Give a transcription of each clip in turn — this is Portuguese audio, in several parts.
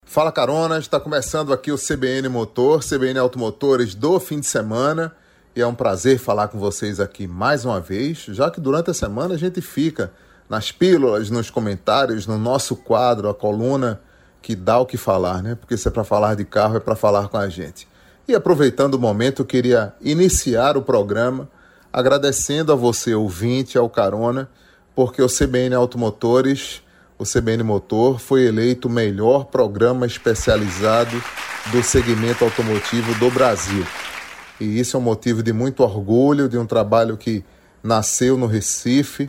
Fala Carona, está começando aqui o CBN Motor, CBN Automotores do fim de semana, e é um prazer falar com vocês aqui mais uma vez, já que durante a semana a gente fica nas pílulas, nos comentários, no nosso quadro, a coluna que dá o que falar, né? Porque se é para falar de carro, é para falar com a gente. E aproveitando o momento, eu queria iniciar o programa agradecendo a você, ouvinte, ao Carona, porque o CBN Automotores, o CBN Motor, foi eleito o melhor programa especializado do segmento automotivo do Brasil. E isso é um motivo de muito orgulho, de um trabalho que nasceu no Recife,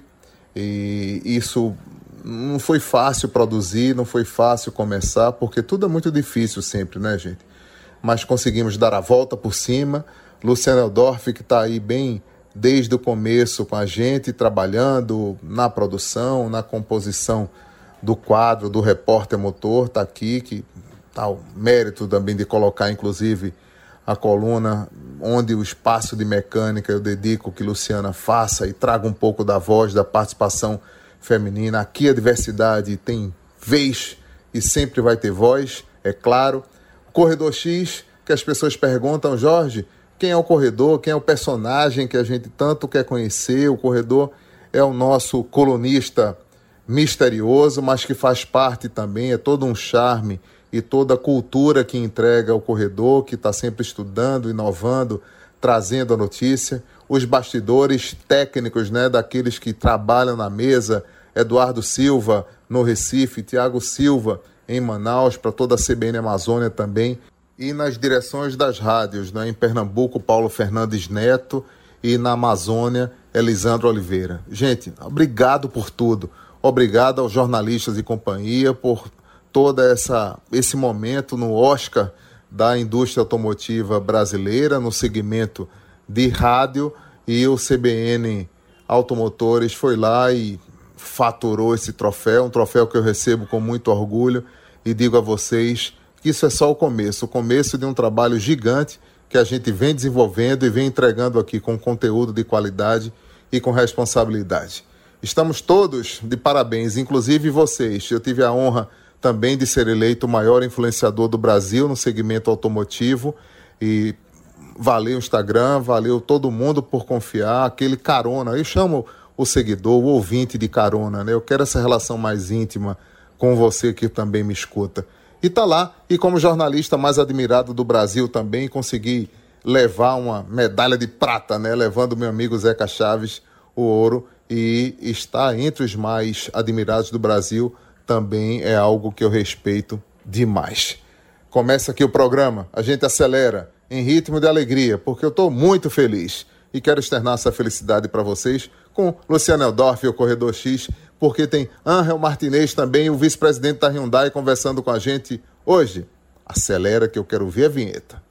e isso não foi fácil produzir, não foi fácil começar, porque tudo é muito difícil sempre, né, gente? Mas conseguimos dar a volta por cima. Luciano Eldorf, que está aí bem desde o começo com a gente, trabalhando na produção, na composição do quadro do Repórter Motor, está aqui, que está o mérito também de colocar, inclusive, a coluna onde o espaço de mecânica eu dedico que Luciana faça e traga um pouco da voz, da participação feminina. Aqui a diversidade tem vez e sempre vai ter voz, é claro. Corredor X, que as pessoas perguntam, Jorge, quem é o corredor, quem é o personagem que a gente tanto quer conhecer? O corredor é o nosso colunista misterioso, mas que faz parte também, é todo um charme e toda a cultura que entrega o corredor, que está sempre estudando, inovando, trazendo a notícia. Os bastidores técnicos, né, daqueles que trabalham na mesa, Eduardo Silva no Recife, Tiago Silva em Manaus, para toda a CBN Amazônia também, e nas direções das rádios, né, em Pernambuco, Paulo Fernandes Neto, e na Amazônia, Elisandro Oliveira. Gente, obrigado por tudo. Obrigado aos jornalistas e companhia por todo esse momento no Oscar da indústria automotiva brasileira, no segmento de rádio, e o CBN Automotores foi lá e faturou esse troféu, um troféu que eu recebo com muito orgulho, e digo a vocês que isso é só o começo de um trabalho gigante que a gente vem desenvolvendo e vem entregando aqui com conteúdo de qualidade e com responsabilidade. Estamos todos de parabéns, inclusive vocês. Eu tive a honra também de ser eleito o maior influenciador do Brasil no segmento automotivo, e valeu o Instagram, valeu todo mundo por confiar, aquele carona, eu chamo o seguidor, o ouvinte de carona, né? Eu quero essa relação mais íntima com você que também me escuta. E tá lá, e como jornalista mais admirado do Brasil também, consegui levar uma medalha de prata, né? Levando meu amigo Zeca Chaves o ouro, e estar entre os mais admirados do Brasil também é algo que eu respeito demais. Começa aqui o programa, a gente acelera em ritmo de alegria, porque eu estou muito feliz e quero externar essa felicidade para vocês com Luciano Eldorf, o Corredor X, porque tem Ángel Martinez também, o vice-presidente da Hyundai, conversando com a gente hoje. Acelera que eu quero ver a vinheta.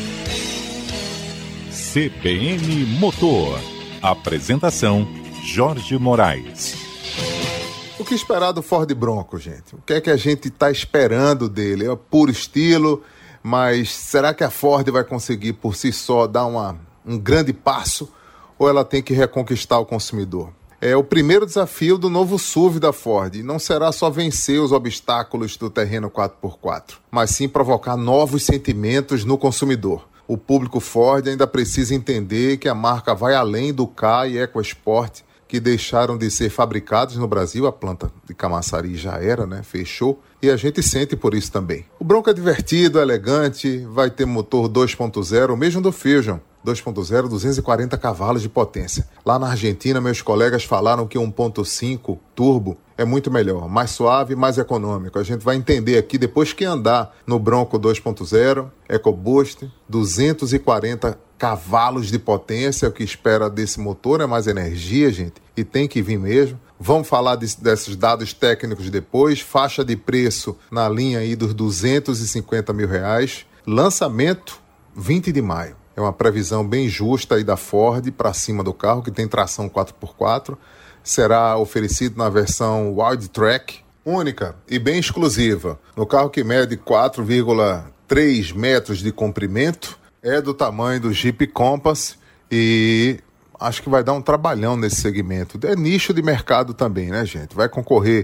CBN Motor. Apresentação Jorge Moraes. O que esperar do Ford Bronco, gente? O que é que a gente está esperando dele? É puro estilo, mas será que a Ford vai conseguir por si só dar um grande passo, ou ela tem que reconquistar o consumidor? É o primeiro desafio do novo SUV da Ford. Não será só vencer os obstáculos do terreno 4x4, mas sim provocar novos sentimentos no consumidor. O público Ford ainda precisa entender que a marca vai além do Ka e EcoSport, que deixaram de ser fabricados no Brasil. A planta de Camaçari já era, né? Fechou. E a gente sente por isso também. O Bronco é divertido, elegante, vai ter motor 2.0, o mesmo do Fusion. 2.0, 240 cavalos de potência. Lá na Argentina, meus colegas falaram que 1.5 turbo é muito melhor, mais suave, mais econômico. A gente vai entender aqui depois que andar no Bronco 2.0, EcoBoost, 240 cavalos de potência. O que espera desse motor é mais energia, gente, e tem que vir mesmo. Vamos falar desses dados técnicos depois. Faixa de preço na linha aí dos R$250 mil. Lançamento 20 de maio. É uma previsão bem justa aí da Ford para cima do carro, que tem tração 4x4. Será oferecido na versão Wild Track, única e bem exclusiva. No carro que mede 4,3 metros de comprimento, é do tamanho do Jeep Compass e acho que vai dar um trabalhão nesse segmento. É nicho de mercado também, né, gente? Vai concorrer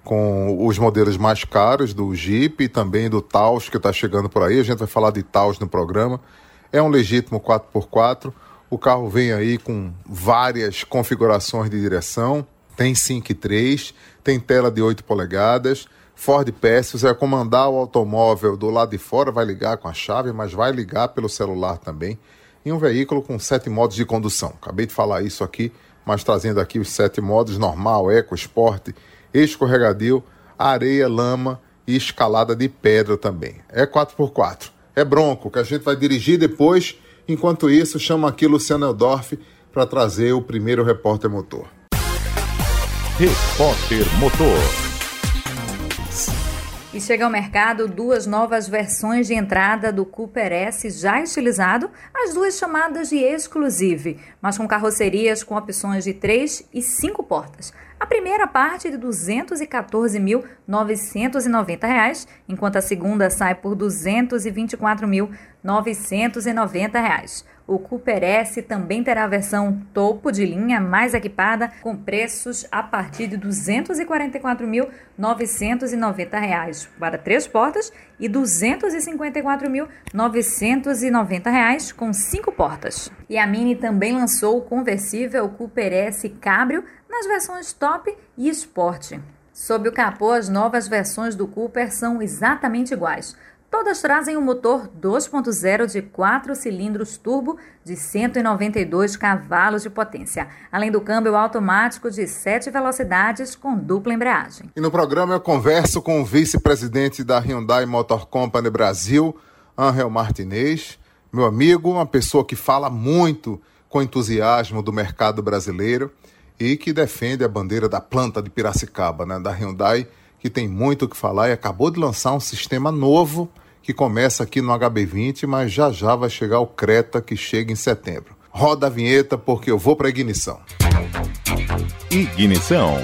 com os modelos mais caros do Jeep e também do Taos, que está chegando por aí. A gente vai falar de Taos no programa. É um legítimo 4x4. O carro vem aí com várias configurações de direção. Tem 5.3, tem tela de 8 polegadas. Ford Pass, você vai comandar o automóvel do lado de fora, vai ligar com a chave, mas vai ligar pelo celular também. E um veículo com 7 modos de condução. Acabei de falar isso aqui, mas trazendo aqui os 7 modos: normal, eco, sport, escorregadio, areia, lama e escalada de pedra também. É 4x4. É Bronco, que a gente vai dirigir depois. Enquanto isso, chama aqui Luciano Eldorf para trazer o primeiro Repórter Motor. Repórter Motor. E chega ao mercado 2 novas versões de entrada do Cooper S já estilizado, as 2 chamadas de Exclusive, mas com carrocerias com opções de 3 e 5 portas. A primeira parte de R$ 214.990, enquanto a segunda sai por R$ 224.990. O Cooper S também terá a versão topo de linha mais equipada, com preços a partir de R$ 244.990 para 3 portas e R$ 254.990 com 5 portas. E a Mini também lançou o conversível Cooper S Cabrio nas versões Top e Sport. Sob o capô, as novas versões do Cooper são exatamente iguais. Todas trazem um motor 2.0 de 4 cilindros turbo de 192 cavalos de potência, além do câmbio automático de 7 velocidades com dupla embreagem. E no programa eu converso com o vice-presidente da Hyundai Motor Company Brasil, Ángel Martinez, meu amigo, uma pessoa que fala muito com entusiasmo do mercado brasileiro e que defende a bandeira da planta de Piracicaba, né, da Hyundai, que tem muito o que falar e acabou de lançar um sistema novo que começa aqui no HB20, mas já vai chegar o Creta, que chega em setembro. Roda a vinheta porque eu vou para a ignição. Ignição.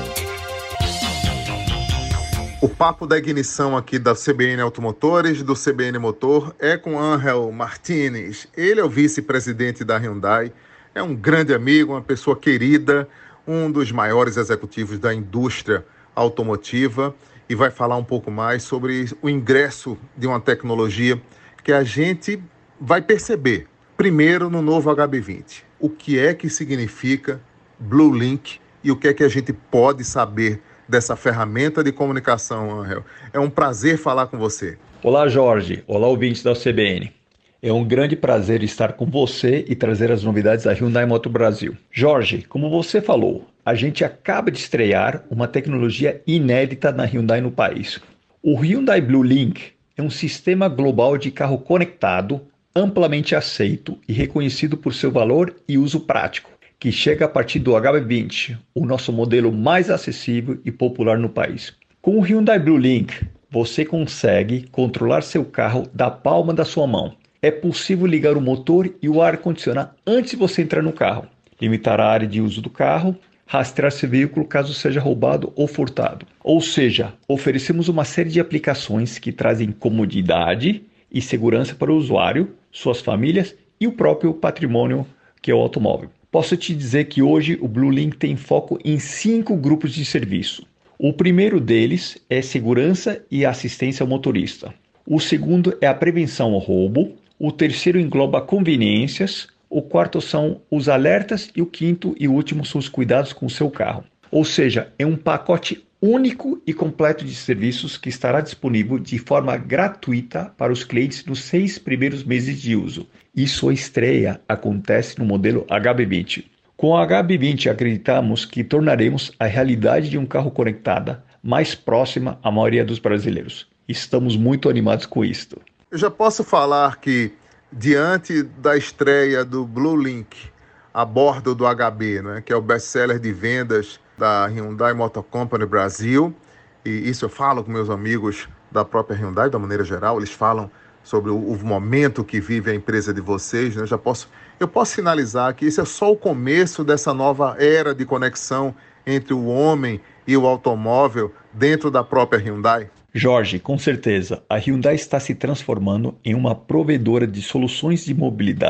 O papo da ignição aqui da CBN Automotores, do CBN Motor, é com Ángel Martinez. Ele é o vice-presidente da Hyundai, é um grande amigo, uma pessoa querida, um dos maiores executivos da indústria automotiva, e vai falar um pouco mais sobre o ingresso de uma tecnologia que a gente vai perceber primeiro no novo HB20. O que é que significa BlueLink e o que é que a gente pode saber dessa ferramenta de comunicação, Ángel. É um prazer falar com você. Olá, Jorge. Olá, ouvintes da CBN. É um grande prazer estar com você e trazer as novidades da Hyundai Motor Brasil. Jorge, como você falou, a gente acaba de estrear uma tecnologia inédita na Hyundai no país. O Hyundai BlueLink é um sistema global de carro conectado, amplamente aceito e reconhecido por seu valor e uso prático, que chega a partir do HB20, o nosso modelo mais acessível e popular no país. Com o Hyundai BlueLink, você consegue controlar seu carro da palma da sua mão. É possível ligar o motor e o ar-condicionado antes de você entrar no carro, limitar a área de uso do carro, rastrear seu veículo caso seja roubado ou furtado. Ou seja, oferecemos uma série de aplicações que trazem comodidade e segurança para o usuário, suas famílias e o próprio patrimônio que é o automóvel. Posso te dizer que hoje o BlueLink tem foco em 5 grupos de serviço. O primeiro deles é segurança e assistência ao motorista. O segundo é a prevenção ao roubo. O terceiro engloba conveniências. O quarto são os alertas e o quinto e último são os cuidados com o seu carro. Ou seja, é um pacote único e completo de serviços que estará disponível de forma gratuita para os clientes nos 6 primeiros meses de uso. E sua estreia acontece no modelo HB20. Com a HB20 acreditamos que tornaremos a realidade de um carro conectada mais próxima à maioria dos brasileiros. Estamos muito animados com isto. Eu já posso falar que, diante da estreia do BlueLink a bordo do HB, né, que é o best-seller de vendas da Hyundai Motor Company Brasil, e isso eu falo com meus amigos da própria Hyundai, da maneira geral, eles falam sobre o momento que vive a empresa de vocês, né? Eu posso sinalizar que isso é só o começo dessa nova era de conexão entre o homem e o automóvel dentro da própria Hyundai? Jorge, com certeza, a Hyundai está se transformando em uma provedora de soluções de mobilidade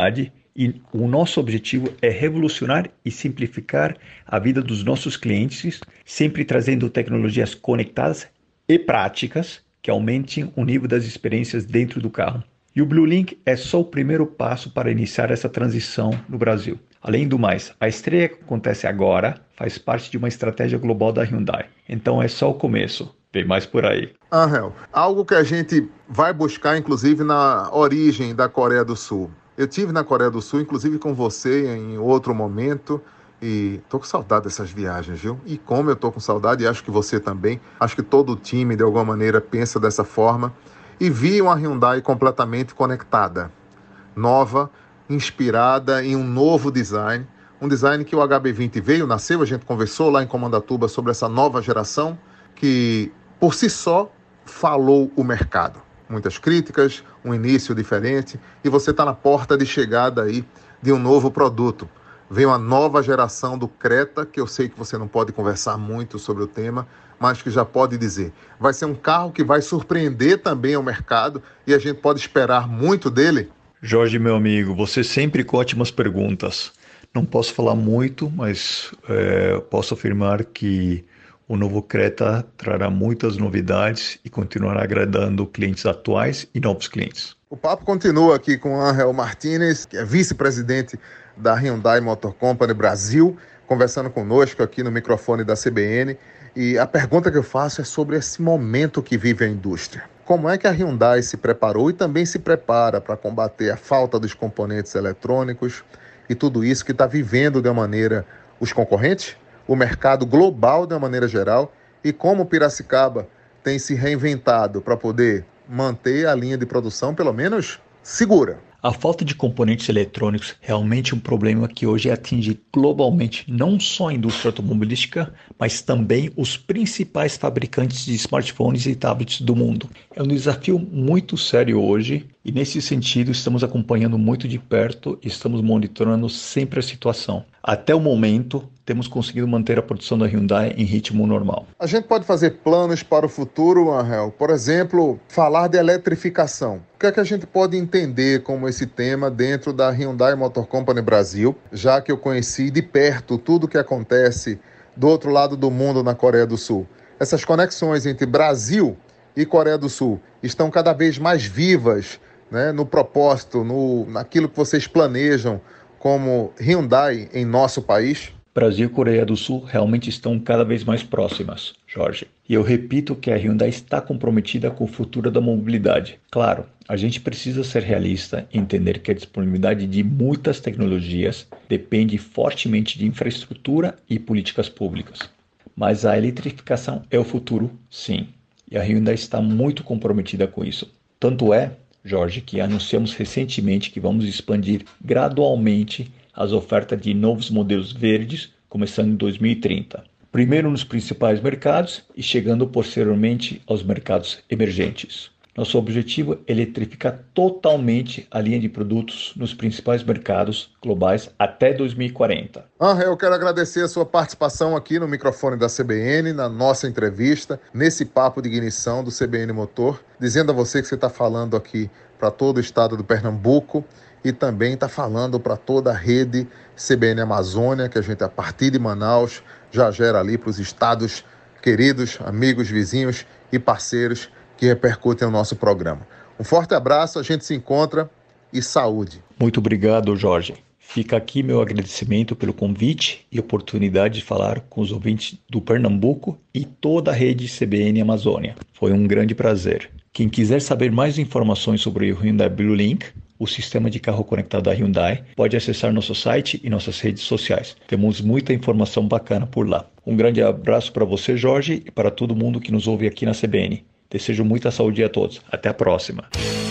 E o nosso objetivo é revolucionar e simplificar a vida dos nossos clientes, sempre trazendo tecnologias conectadas e práticas que aumentem o nível das experiências dentro do carro. E o BlueLink é só o primeiro passo para iniciar essa transição no Brasil. Além do mais, a estreia que acontece agora faz parte de uma estratégia global da Hyundai. Então é só o começo. Tem mais por aí. Angel, algo que a gente vai buscar, inclusive, na origem da Coreia do Sul. Eu estive na Coreia do Sul, inclusive com você, em outro momento, e tô com saudade dessas viagens, viu? E como eu tô com saudade, e acho que você também, acho que todo o time, de alguma maneira, pensa dessa forma, e vi uma Hyundai completamente conectada, nova, inspirada em um novo design, um design que o HB20 nasceu, a gente conversou lá em Comandatuba sobre essa nova geração, que por si só falou o mercado. Muitas críticas, um início diferente, e você está na porta de chegada aí de um novo produto. Vem uma nova geração do Creta, que eu sei que você não pode conversar muito sobre o tema, mas que já pode dizer. Vai ser um carro que vai surpreender também o mercado e a gente pode esperar muito dele? Jorge, meu amigo, você sempre com ótimas perguntas. Não posso falar muito, mas posso afirmar que o novo Creta trará muitas novidades e continuará agradando clientes atuais e novos clientes. O papo continua aqui com Angel Martinez, que é vice-presidente da Hyundai Motor Company Brasil, conversando conosco aqui no microfone da CBN. E a pergunta que eu faço é sobre esse momento que vive a indústria. Como é que a Hyundai se preparou e também se prepara para combater a falta dos componentes eletrônicos e tudo isso que está vivendo de uma maneira os concorrentes, o mercado global de uma maneira geral, e como Piracicaba tem se reinventado para poder manter a linha de produção pelo menos segura? A falta de componentes eletrônicos realmente é um problema que hoje atinge globalmente não só a indústria automobilística, mas também os principais fabricantes de smartphones e tablets do mundo. É um desafio muito sério hoje e, nesse sentido, estamos acompanhando muito de perto e estamos monitorando sempre a situação. Até o momento, temos conseguido manter a produção da Hyundai em ritmo normal. A gente pode fazer planos para o futuro, Angel? Por exemplo, falar de eletrificação. O que é que a gente pode entender como esse tema dentro da Hyundai Motor Company Brasil, já que eu conheci de perto tudo o que acontece do outro lado do mundo na Coreia do Sul? Essas conexões entre Brasil e Coreia do Sul estão cada vez mais vivas, né, no propósito, naquilo que vocês planejam como Hyundai em nosso país? Brasil e Coreia do Sul realmente estão cada vez mais próximas, Jorge. E eu repito que a Hyundai está comprometida com o futuro da mobilidade. Claro, a gente precisa ser realista e entender que a disponibilidade de muitas tecnologias depende fortemente de infraestrutura e políticas públicas. Mas a eletrificação é o futuro, sim. E a Hyundai está muito comprometida com isso. Tanto é, Jorge, que anunciamos recentemente que vamos expandir gradualmente as ofertas de novos modelos verdes, começando em 2030. Primeiro nos principais mercados e chegando posteriormente aos mercados emergentes. Nosso objetivo é eletrificar totalmente a linha de produtos nos principais mercados globais até 2040. Eu quero agradecer a sua participação aqui no microfone da CBN, na nossa entrevista, nesse papo de ignição do CBN Motor, dizendo a você que você está falando aqui para todo o estado do Pernambuco e também está falando para toda a rede CBN Amazônia, que a gente, a partir de Manaus, já gera ali para os estados queridos, amigos, vizinhos e parceiros que repercutem o nosso programa. Um forte abraço, a gente se encontra e saúde. Muito obrigado, Jorge. Fica aqui meu agradecimento pelo convite e oportunidade de falar com os ouvintes do Pernambuco e toda a rede CBN Amazônia. Foi um grande prazer. Quem quiser saber mais informações sobre o Hyundai BlueLink, o sistema de carro conectado da Hyundai, pode acessar nosso site e nossas redes sociais. Temos muita informação bacana por lá. Um grande abraço para você, Jorge, e para todo mundo que nos ouve aqui na CBN. Desejo muita saúde a todos. Até a próxima.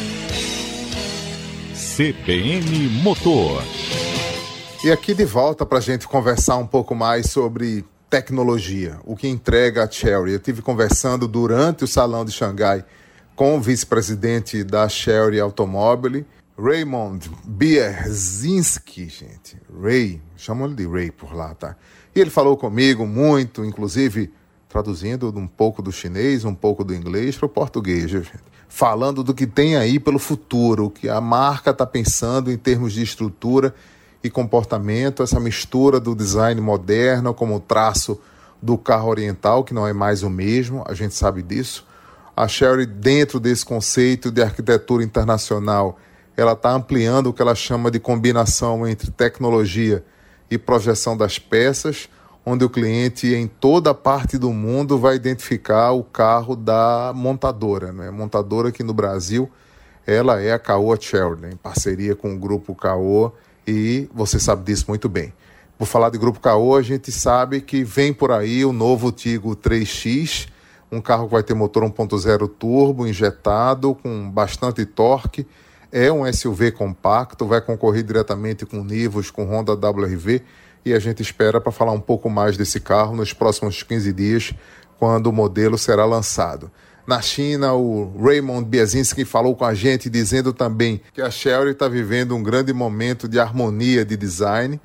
CBN Motor. E aqui de volta para a gente conversar um pouco mais sobre tecnologia, o que entrega a Chery. Eu estive conversando durante o Salão de Xangai com o vice-presidente da Chery Automobile, Raymond Bierzinski, gente. Ray, chamam ele de Ray por lá, tá? E ele falou comigo muito, inclusive traduzindo um pouco do chinês, um pouco do inglês para o português, viu, gente? falando do que tem aí pelo futuro, o que a marca está pensando em termos de estrutura e comportamento, essa mistura do design moderno como o traço do carro oriental, que não é mais o mesmo, a gente sabe disso. A Chery, dentro desse conceito de arquitetura internacional, ela está ampliando o que ela chama de combinação entre tecnologia e projeção das peças, onde o cliente em toda parte do mundo vai identificar o carro da montadora, né? Montadora aqui no Brasil, ela é a Caoa Chery, né? Em parceria com o Grupo Caoa, e você sabe disso muito bem. Por falar de Grupo Caoa, a gente sabe que vem por aí o novo Tiggo 3X, um carro que vai ter motor 1.0 turbo, injetado, com bastante torque. É um SUV compacto, vai concorrer diretamente com Nivus, com Honda WRV, e a gente espera para falar um pouco mais desse carro nos próximos 15 dias, quando o modelo será lançado. Na China, o Raymond Biasinski falou com a gente, dizendo também que a Chery está vivendo um grande momento de harmonia de design,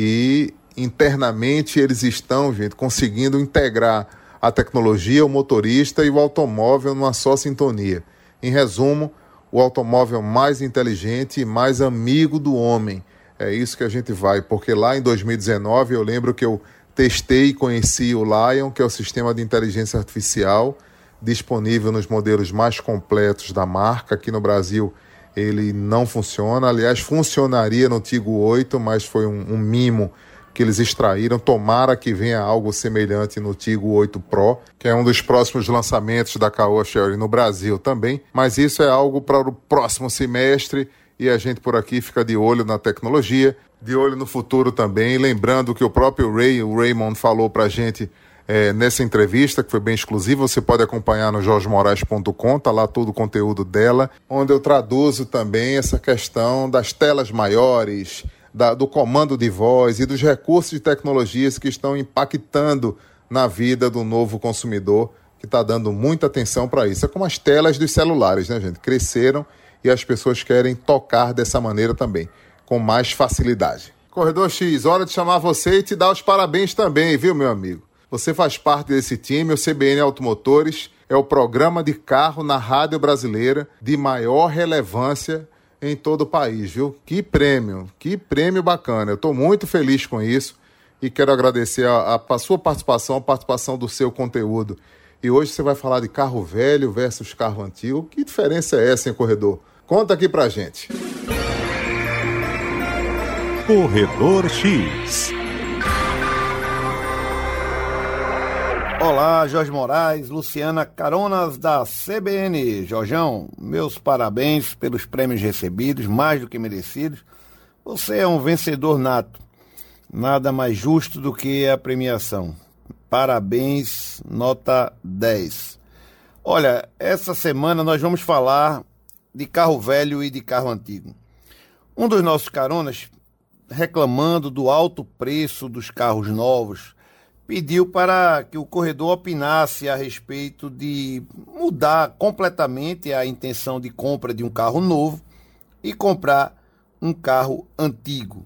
e internamente eles estão, gente, conseguindo integrar a tecnologia, o motorista e o automóvel numa só sintonia. Em resumo, o automóvel mais inteligente e mais amigo do homem. É isso que a gente vai, porque lá em 2019 eu lembro que eu testei e conheci o Lion, que é o sistema de inteligência artificial disponível nos modelos mais completos da marca. Aqui no Brasil ele não funciona, aliás funcionaria no Tiggo 8, mas foi um mimo que eles extraíram. Tomara que venha algo semelhante no Tiggo 8 Pro, que é um dos próximos lançamentos da Caoa Chery no Brasil também, mas isso é algo para o próximo semestre, e a gente por aqui fica de olho na tecnologia, de olho no futuro também, lembrando que o próprio o Raymond falou para a gente nessa entrevista, que foi bem exclusiva. Você pode acompanhar no jorgemorais.com, tá lá todo o conteúdo dela, onde eu traduzo também essa questão das telas maiores, do comando de voz e dos recursos de tecnologias que estão impactando na vida do novo consumidor, que está dando muita atenção para isso. É como as telas dos celulares, né, gente? Cresceram e as pessoas querem tocar dessa maneira também, com mais facilidade. Corredor X, hora de chamar você e te dar os parabéns também, viu, meu amigo? Você faz parte desse time, o CBN Automotores é o programa de carro na rádio brasileira de maior relevância em todo o país, viu? Que prêmio bacana. Eu estou muito feliz com isso e quero agradecer a sua participação, a participação do seu conteúdo. E hoje você vai falar de carro velho versus carro antigo. Que diferença é essa, hein, corredor? Conta aqui pra gente. Corredor X. Olá, Jorge Moraes, Luciana, caronas da CBN. Jorjão, meus parabéns pelos prêmios recebidos, mais do que merecidos. Você é um vencedor nato. Nada mais justo do que a premiação. Parabéns, nota 10. Olha, essa semana nós vamos falar de carro velho e de carro antigo. Um dos nossos caronas, reclamando do alto preço dos carros novos, pediu para que o corredor opinasse a respeito de mudar completamente a intenção de compra de um carro novo e comprar um carro antigo.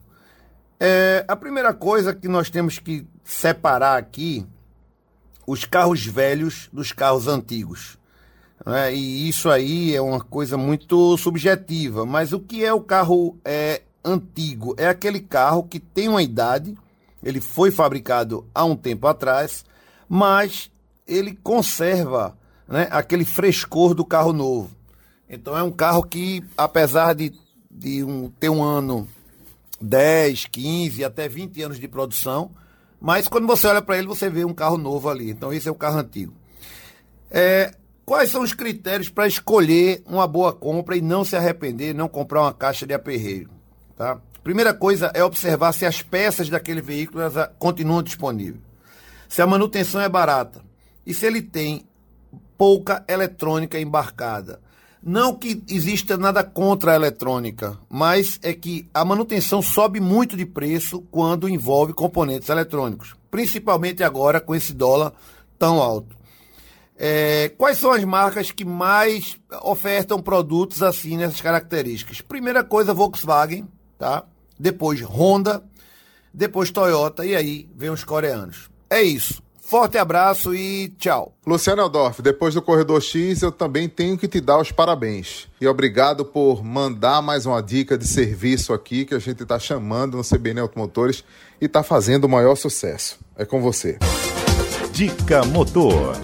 A primeira coisa que nós temos que separar aqui, os carros velhos dos carros antigos. Né? E isso aí é uma coisa muito subjetiva, mas o que é o carro antigo? É aquele carro que tem uma idade. Ele foi fabricado há um tempo atrás, mas ele conserva, né, aquele frescor do carro novo. Então é um carro que, apesar de ter um ano, 10, 15, até 20 anos de produção, mas quando você olha para ele, você vê um carro novo ali. Então esse é o carro antigo. Quais são os critérios para escolher uma boa compra e não se arrepender, não comprar uma caixa de aperreio? Tá? Primeira coisa é observar se as peças daquele veículo continuam disponíveis. Se a manutenção é barata e se ele tem pouca eletrônica embarcada. Não que exista nada contra a eletrônica, mas é que a manutenção sobe muito de preço quando envolve componentes eletrônicos, principalmente agora com esse dólar tão alto. Quais são as marcas que mais ofertam produtos assim nessas características? Primeira coisa, Volkswagen, tá? Depois Honda, depois Toyota, e aí vem os coreanos. É isso. Forte abraço e tchau. Luciano Eldorf, depois do Corredor X, eu também tenho que te dar os parabéns. E obrigado por mandar mais uma dica de serviço aqui que a gente está chamando no CBN Automotores e está fazendo o maior sucesso. É com você. Dica Motor.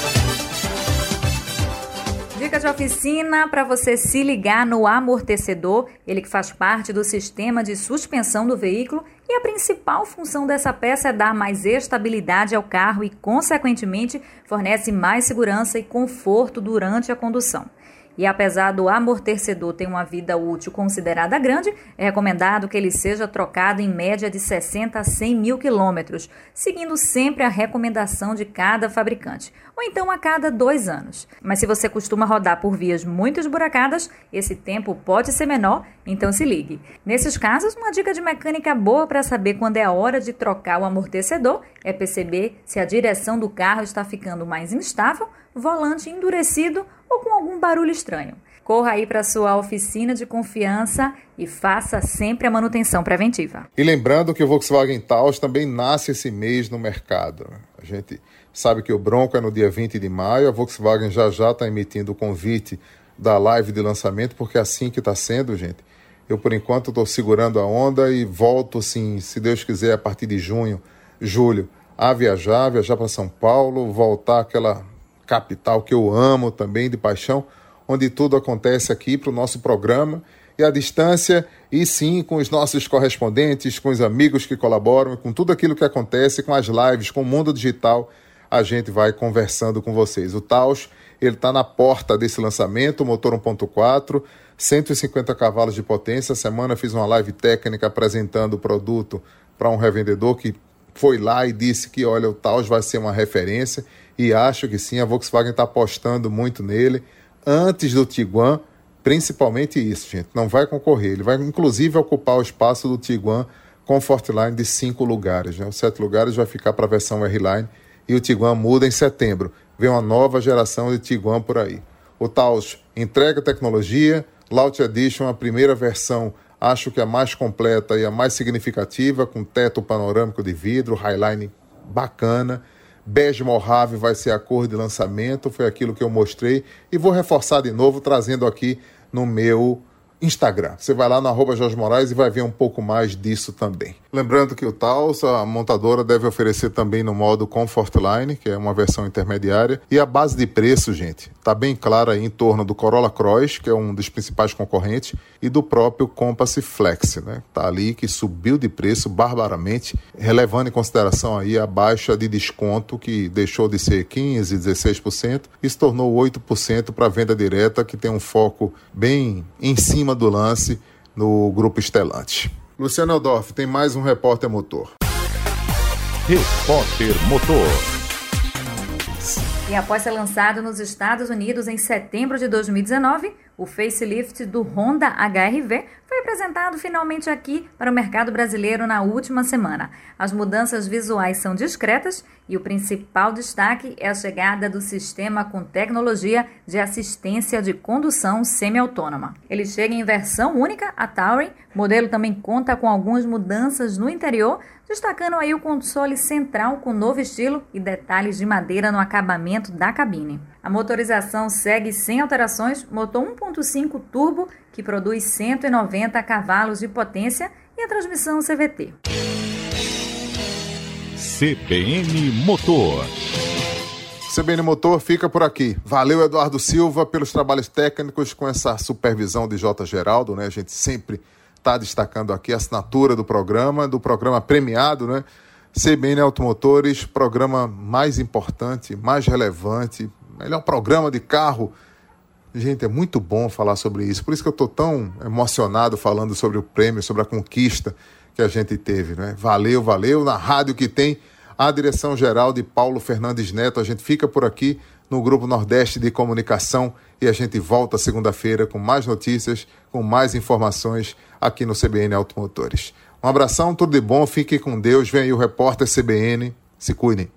Dica de oficina para você se ligar no amortecedor, ele que faz parte do sistema de suspensão do veículo, e a principal função dessa peça é dar mais estabilidade ao carro e, consequentemente, fornece mais segurança e conforto durante a condução. E apesar do amortecedor ter uma vida útil considerada grande, é recomendado que ele seja trocado em média de 60 a 100 mil quilômetros, seguindo sempre a recomendação de cada fabricante, ou então a cada 2 anos. Mas se você costuma rodar por vias muito esburacadas, esse tempo pode ser menor, então se ligue. Nesses casos, uma dica de mecânica boa para saber quando é a hora de trocar o amortecedor é perceber se a direção do carro está ficando mais instável, volante endurecido ou com algum barulho estranho. Corra aí para sua oficina de confiança e faça sempre a manutenção preventiva. E lembrando que o Volkswagen Taos também nasce esse mês no mercado. A gente sabe que o Bronco é no dia 20 de maio, a Volkswagen já está emitindo o convite da live de lançamento, porque é assim que está sendo, gente. Eu, por enquanto, estou segurando a onda e volto, sim, se Deus quiser, a partir de julho, a viajar para São Paulo, voltar àquela capital que eu amo também, de paixão, onde tudo acontece aqui para o nosso programa, e à distância, e sim com os nossos correspondentes, com os amigos que colaboram, com tudo aquilo que acontece, com as lives, com o mundo digital, a gente vai conversando com vocês. O Taos, ele está na porta desse lançamento, motor 1.4, 150 cavalos de potência. Essa semana fiz uma live técnica apresentando o produto para um revendedor que foi lá e disse que, olha, o Taos vai ser uma referência, e acho que sim, a Volkswagen está apostando muito nele, antes do Tiguan, principalmente isso, gente, não vai concorrer, ele vai inclusive ocupar o espaço do Tiguan Comfortline de 5 lugares, né? Os 7 lugares vai ficar para a versão R-Line, e o Tiguan muda em setembro, vem uma nova geração de Tiguan por aí. O Taos entrega tecnologia, Launch Edition, a primeira versão, acho que a mais completa e a mais significativa, com teto panorâmico de vidro, Highline bacana, bege Mojave vai ser a cor de lançamento, foi aquilo que eu mostrei, e vou reforçar de novo, trazendo aqui no meu Instagram. Você vai lá no @Jorge Moraes e vai ver um pouco mais disso também. Lembrando que o Taos, a montadora deve oferecer também no modo Comfortline, que é uma versão intermediária, e a base de preço, gente, está bem clara aí em torno do Corolla Cross, que é um dos principais concorrentes, e do próprio Compass Flex, né? Tá ali que subiu de preço barbaramente, relevando em consideração aí a baixa de desconto, que deixou de ser 15%, 16% e se tornou 8% para venda direta, que tem um foco bem em cima do lance no grupo Stellantis. Luciano Eldorf, tem mais um Repórter Motor. Repórter Motor. E após ser lançado nos Estados Unidos em setembro de 2019, o facelift do Honda HR-V foi apresentado finalmente aqui para o mercado brasileiro na última semana. As mudanças visuais são discretas e o principal destaque é a chegada do sistema com tecnologia de assistência de condução semi-autônoma. Ele chega em versão única, a Touring. O modelo também conta com algumas mudanças no interior, destacando aí o console central com novo estilo e detalhes de madeira no acabamento da cabine. A motorização segue sem alterações, motor 1.5 turbo que produz 190 cavalos de potência e a transmissão CVT. CBN Motor. CBN Motor fica por aqui. Valeu, Eduardo Silva, pelos trabalhos técnicos com essa supervisão de J. Geraldo, né? A gente sempre está destacando aqui a assinatura do programa premiado, né? CBN Automotores, programa mais importante, mais relevante, melhor programa de carro. Gente, é muito bom falar sobre isso. Por isso que eu estou tão emocionado falando sobre o prêmio, sobre a conquista que a gente teve, né? Valeu, valeu. Na rádio que tem a direção geral de Paulo Fernandes Neto. A gente fica por aqui no Grupo Nordeste de Comunicação e a gente volta segunda-feira com mais notícias, com mais informações aqui no CBN Automotores. Um abração, tudo de bom, fiquem com Deus. Vem aí o repórter CBN. Se cuidem.